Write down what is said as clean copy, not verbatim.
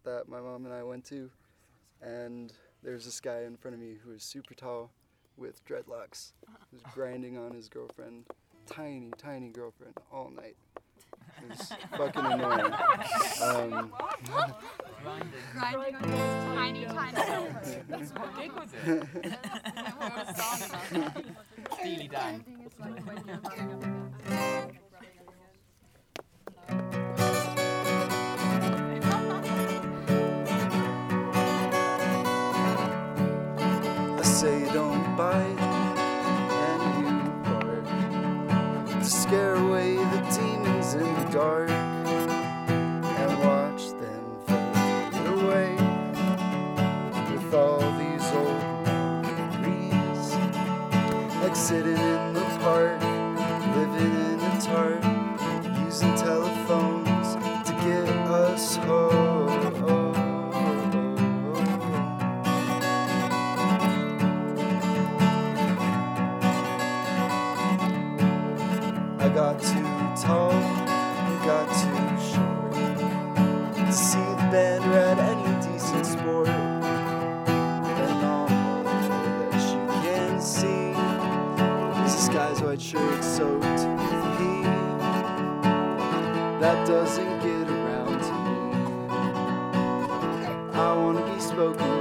that my mom and I went to, and there was this guy in front of me who was super tall with dreadlocks. He was grinding on his girlfriend, tiny girlfriend, all night. It was fucking annoying. Grinding on his tiny. What gig was it? Steely Dan. I say don't bite and you bark to scare away the demons in the dark and watch them fade away with all these old memories, like sitting in the park, living in a tarp, using telephones to get us home. I got too tall, got too short to see the band or at any decent sport. And all that you can see is this guy's white shirt soaked with pee. That doesn't get around to me. I wanna be spoken